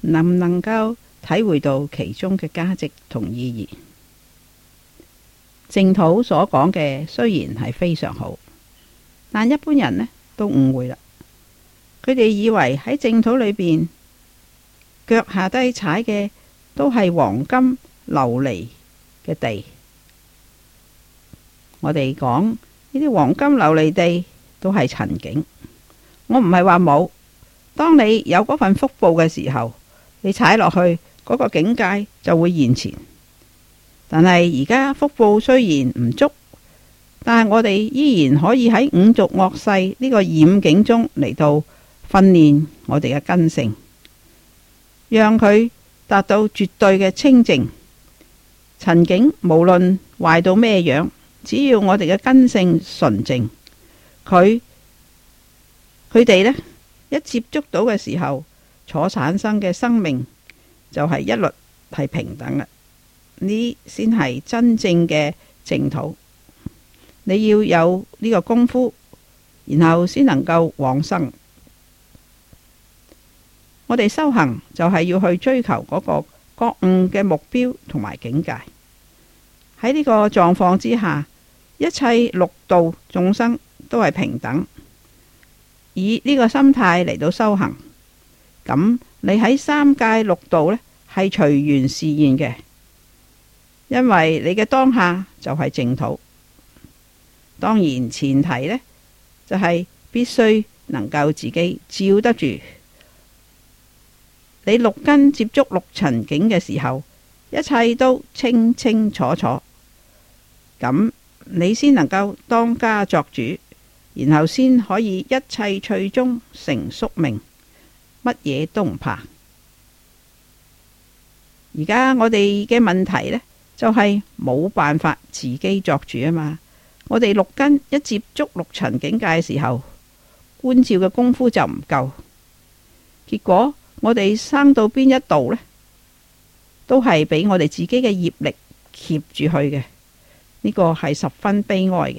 能唔能夠體會到其中嘅價值同意義？淨土所講嘅雖然係非常好，但一般人呢都誤會啦。佢哋以為喺淨土裏邊腳下低踩嘅都係黃金琉璃嘅地。我哋講呢啲黃金琉璃地都係塵境。我唔係話冇，當你有嗰份福報嘅時候，你踩落去嗰個境界就會現前。但係而家福報雖然唔足，但係我哋依然可以喺五濁惡世呢個染境中嚟到訓練我哋嘅根性，讓佢達到絕對嘅清淨。塵境無論壞到咩樣，只要我哋嘅根性純淨，佢哋呢一接觸到嘅時候，所產生嘅生命就係一律係平等嘅。呢先係真正嘅淨土。你要有呢個功夫，然後先能夠往生。我哋修行就係要去追求嗰個覺悟嘅目標同埋境界。喺呢個狀況之下，一切六道眾生都係平等。以呢個心態嚟到修行，咁你喺三界六道呢係隨緣示現嘅，因為你嘅當下就係淨土。當然前提呢，就係必須能夠自己照得住。你六根接觸六塵境嘅時候，一切都清清楚楚，咁你先能夠當家作主，然後先可以一切趣中成宿命，乜嘢都唔怕。而家我哋嘅問題呢，就係冇辦法自己作主啊嘛。我哋六根一接觸六塵境界嘅時候，觀照嘅功夫就唔夠，結果我哋生到邊一度呢，都係俾我哋自己嘅業力挾住去嘅。呢個係十分悲哀嘅。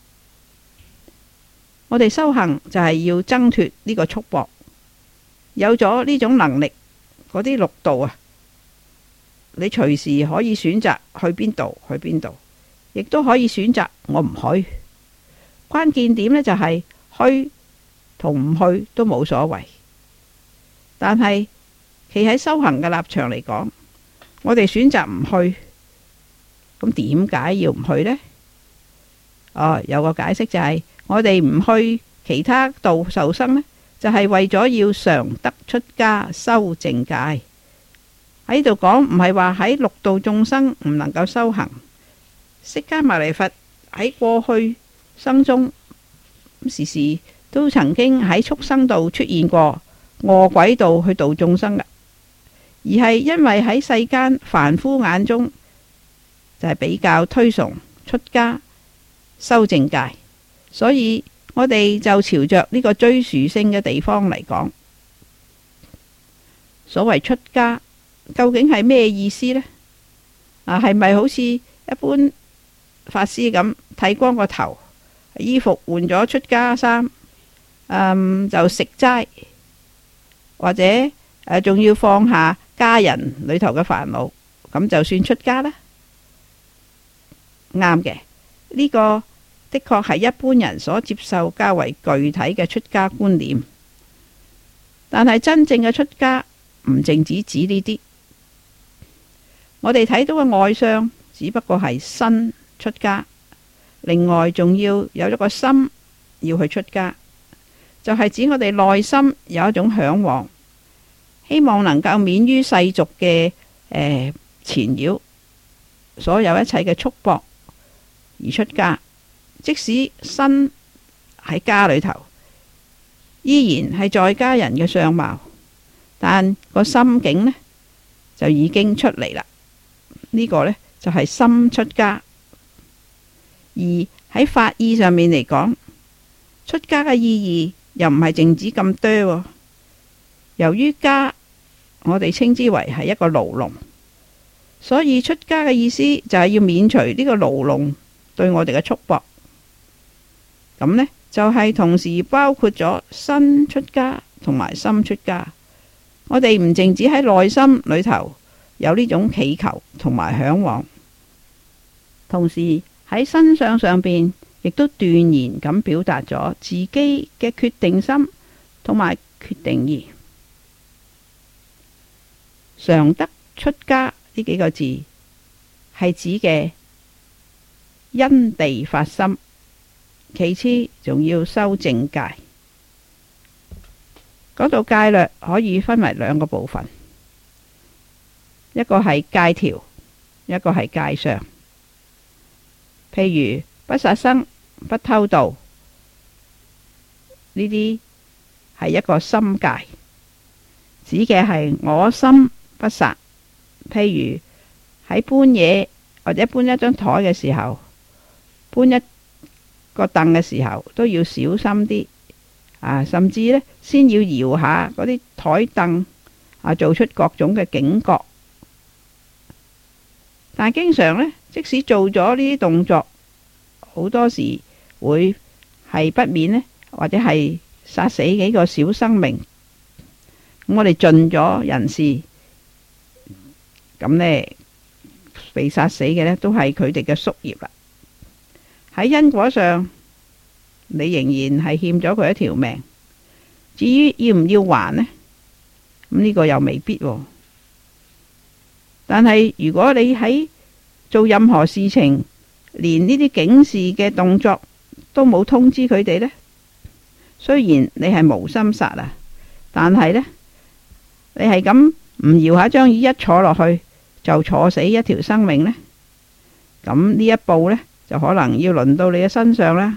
我哋修行就係要掙脫呢個束縛，有咗呢種能力，嗰啲六道啊，你隨時可以選擇去邊度去邊度，亦都可以選擇我唔去。關鍵點呢，就係去同唔去都冇所謂。但係企喺修行嘅立場嚟講，我哋選擇唔去，咁點解要唔去呢？有個解釋就係我哋唔去其他道受生呢，就係為咗要常得出家修淨戒。喺度講唔係話喺六道眾生唔能夠修行。釋迦牟尼佛喺過去生中時時都曾經喺畜生道出現過，餓鬼道去度眾生嘅，而係因為喺世間凡夫眼中就係比較推崇出家修淨戒，所以我哋就朝着呢個最殊勝嘅地方嚟講。所謂出家究竟係咩意思呢？係咪好似一般法師咁剃光個頭，衣服換咗出家衫，就食齋，或者仲要放下家人裏頭嘅煩惱，咁就算出家啦？啱嘅，呢個的確係一般人所接受較為具體嘅出家觀念。但係真正嘅出家唔淨止指呢啲，我哋睇到嘅外相只不過係身出家，另外仲要有一個心要去出家，就係指我哋內心有一種向往，希望能夠免於世俗嘅纏繞，所有一切嘅束縛而出家。即使身喺家裏頭，依然係在家人嘅相貌，但個心境呢，就已經出嚟啦。呢個呢，就係心出家。而喺法義上面嚟講，出家嘅意義又唔係淨止咁多。由於家我哋稱之為係一個牢籠，所以出家嘅意思就係要免除呢個牢籠對我哋嘅束縛。咁呢，就係同時包括咗身出家同埋心出家。 我哋唔淨止喺內心裏頭有呢種祈求同埋向往，同時喺身相上邊亦都斷然咁表達咗自己嘅決定心同埋決定意。常德出家呢幾個字係指嘅因地發心，其次仲要修正戒。嗰度戒律可以分為兩個部分，一個係戒條，一個係戒相。譬如不殺生、不偷盜，呢啲係一個心戒，指嘅係我心不殺。譬如喺搬嘢或者搬一張台嘅時候，搬一個凳嘅時候都要小心啲啊，甚至呢先要搖下嗰啲台凳啊，做出各種嘅警覺。但係經常呢，即使做咗呢啲動作，好多時會係不免呢，或者係殺死幾個小生命。咁我哋盡咗人事，咁呢被殺死嘅呢，都係佢哋嘅宿業啦。喺因果上，你仍然係欠咗佢一條命。至於要唔要還呢？咁呢個又未必喎。但係如果你喺做任何事情，連呢啲警示嘅動作都冇通知佢哋呢，雖然你係無心殺啊，但係呢，你係咁唔搖下張椅一坐落去就坐死一條生命呢，咁呢一步呢，就可能要輪到你嘅身上啦。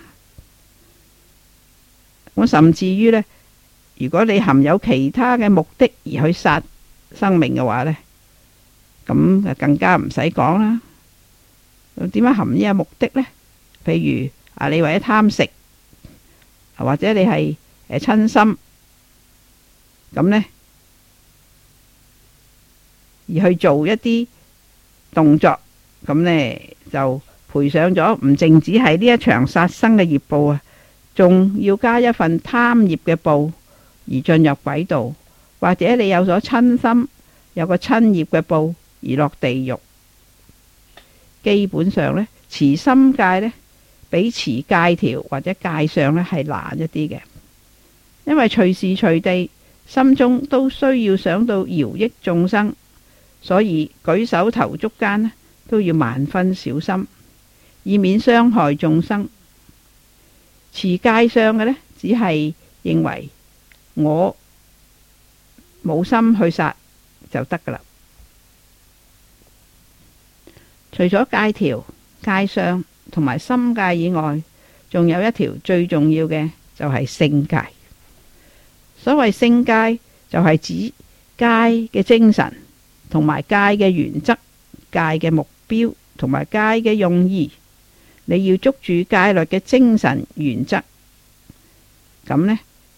我甚至於呢，如果你含有其他嘅目的而去殺生命嘅話呢，咁就更加唔使講啦。點樣含呢個目的呢？譬如啊，你為咗貪食，或者你係親心咁呢，而去做一啲動作，咁呢就賠上咗唔淨止係呢一場殺生嘅業報啊，仲要加一份貪業嘅報而進入軌道，或者你有咗親心，有個親業嘅報而落地獄。基本上呢，持心戒呢，比持戒條或者戒相呢係難一啲嘅，因為隨時隨地心中都需要想到饒益眾生，所以舉手投足間呢都要萬分小心，以免傷害眾生。持戒相嘅呢，只係認為我冇心去殺就得噶啦。除咗戒條、戒相同埋心戒以外，仲有一條最重要嘅，就係性戒。所謂性戒就係指戒嘅精神同埋戒嘅原則、戒嘅目標同埋戒嘅用意。你要捉住戒律嘅精神原則，咁呢，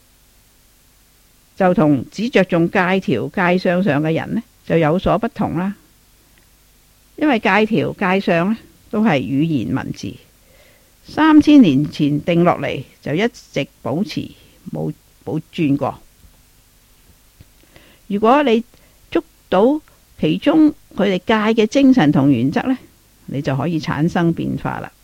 就同只着重戒條、戒相上嘅人呢，就有所不同啦。因為戒條、戒相呢都係語言文字，3000年前定落嚟，就一直保持冇轉過。如果你捉到其中佢哋戒嘅精神同原則呢，你就可以產生變化啦。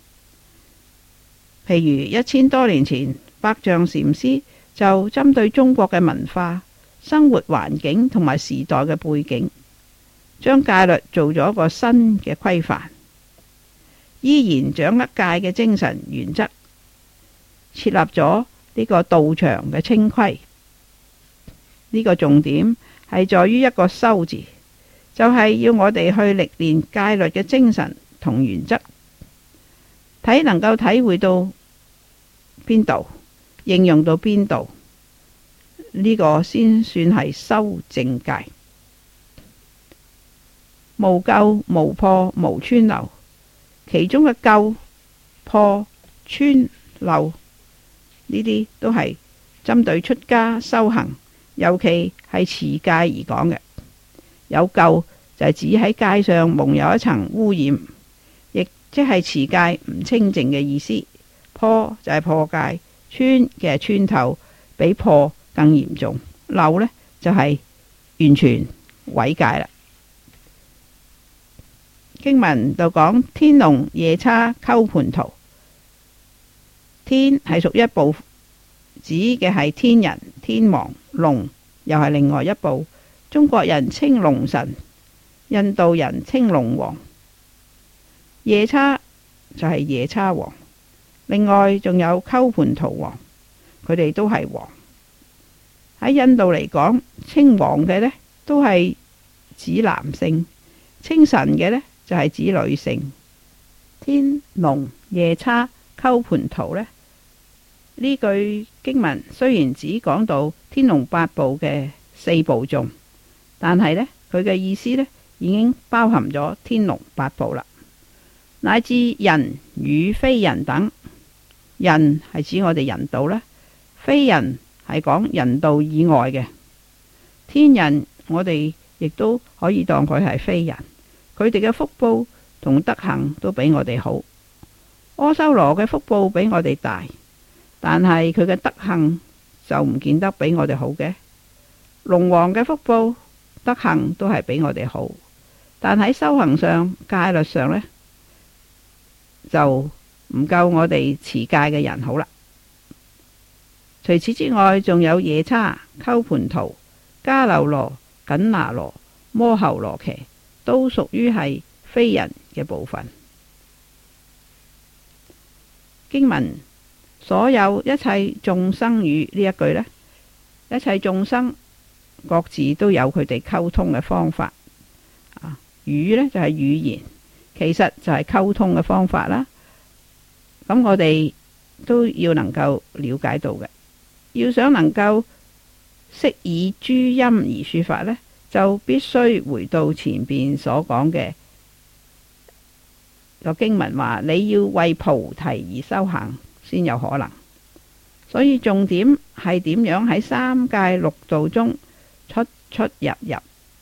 譬如1000多年前，百丈禪師就針對中國嘅文化、生活環境同埋時代嘅背景，將戒律做咗一個新嘅規範，依然掌握戒嘅精神原則，設立咗呢個道場嘅清規。呢個重點係在於一個修字，就係要我哋去歷練戒律嘅精神同原則，睇能夠體會到邊度，應用到邊度，呢個先算係修正戒。無垢、無破、無穿漏，其中嘅垢、破、穿、漏呢啲都係針對出家修行，尤其係持戒而講嘅。有垢就係指喺戒上蒙有一層污染，亦即係持戒唔清淨嘅意思。破就係破戒，穿嘅穿透比破更嚴重。漏呢就係完全毀戒啦。經文就講天龍夜叉鳩槃荼，天係屬於一部，指嘅係天人、天王，龍又係另外一部。中國人稱龍神，印度人稱龍王，夜叉就係夜叉王，另外仲有鳩槃荼王，佢哋都係王。喺印度嚟講，稱王嘅呢都係指男性，稱神嘅呢就係指女性。天龍夜叉鳩槃荼呢，呢句經文雖然只講到天龍八部嘅4部頌，但係呢，佢嘅意思呢已經包含咗天龍八部啦，乃至人與非人等。人係指我哋人道啦，非人係講人道以外嘅天人，我哋亦都可以當佢係非人。佢哋嘅福報同德行都比我哋好。阿修羅嘅福報比我哋大，但係佢嘅德行就唔見得比我哋好嘅。龍王嘅福報德行都係比我哋好，但喺修行上戒律上呢，就唔夠我哋持戒嘅人好啦。除此之外，仲有夜叉、鳩槃荼、迦樓羅、緊那羅、摩睺羅伽，都屬於係非人嘅部分。經文所有一切眾生語呢一句呢，一切眾生各自都有佢哋溝通嘅方法。語呢就係語言，其實就係溝通嘅方法啦。咁我哋都要能夠了解到嘅。要想能夠悉以諸音而說法呢，就必須回到前邊所講嘅個經文話，你要為菩提而修行先有可能。所以重點係點樣喺三界六道中出出入入。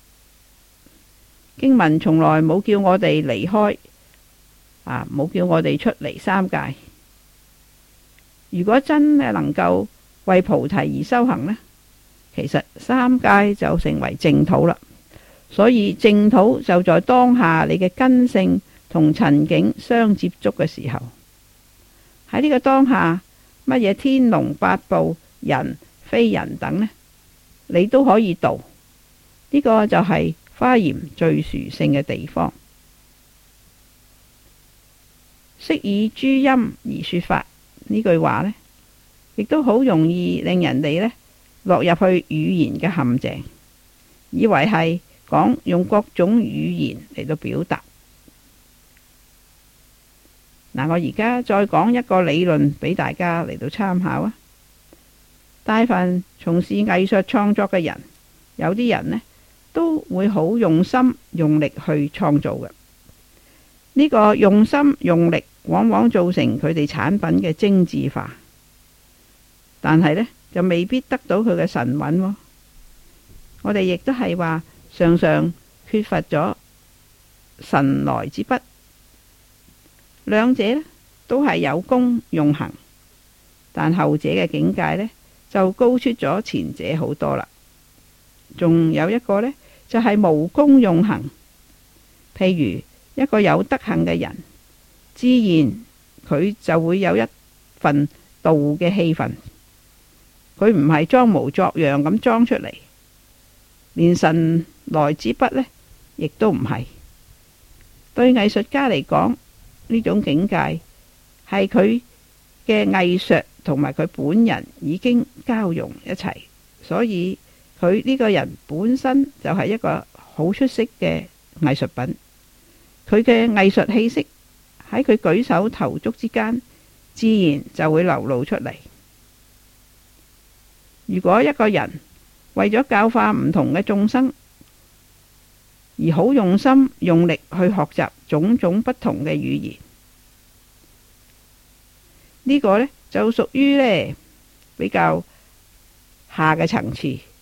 經文從來冇叫我哋離開，冇叫我哋出離三界。如果真係能夠為菩提而修行呢，其實三界就成為淨土啦。所以淨土就在當下你嘅根性同塵境相接觸嘅時候。喺呢個當下，乜嘢天龍八部、人非人等呢，你都可以度。呢個就係華嚴最殊勝嘅地方。悉以諸音而說法呢句話呢，亦都好容易令人哋呢落入去語言嘅陷阱，以為係講用各種語言嚟到表達。嗱，我而家再講一個理論俾大家嚟到參考啊。大凡從事藝術創作嘅人，有啲人呢都會好用心用力去創造嘅。呢個用心用力往往造成佢哋產品嘅精緻化，但係呢就未必得到佢嘅神韻喎。我哋亦都係話常常缺乏咗神來之筆。兩者呢都係有功用行，但後者嘅境界呢就高出咗前者好多啦。仲有一個呢就係無功用行。譬如一個有德行嘅人，自然佢就會有一份道嘅氣氛。佢唔係裝模作樣咁裝出嚟，連神來之筆呢亦都唔係。對藝術家嚟講，呢種境界係佢嘅藝術同埋佢本人已經交融一齊，所以佢呢個人本身就係一個好出色嘅藝術品。佢嘅藝術氣息喺佢舉手投足之間，自然就會流露出嚟。如果一個人為咗教化唔同嘅眾生，而好用心用力去學習種種不同嘅語言，呢個呢就屬於呢比較下嘅層次。